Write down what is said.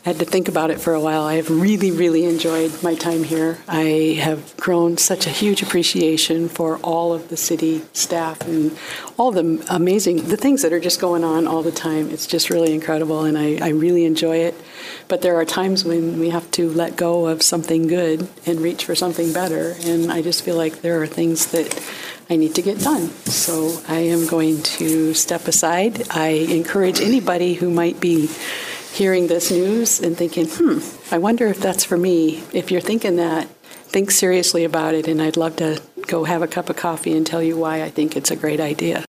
had to think about it for a while. I have really, really enjoyed my time here. I have grown such a huge appreciation for all of the city staff and all the the things that are just going on all the time. It's just really incredible, and I really enjoy it. But there are times when we have to let go of something good and reach for something better, and I just feel like there are things that I need to get done. So I am going to step aside. I encourage anybody who might be hearing this news and thinking, I wonder if that's for me. If you're thinking that, think seriously about it, and I'd love to go have a cup of coffee and tell you why I think it's a great idea.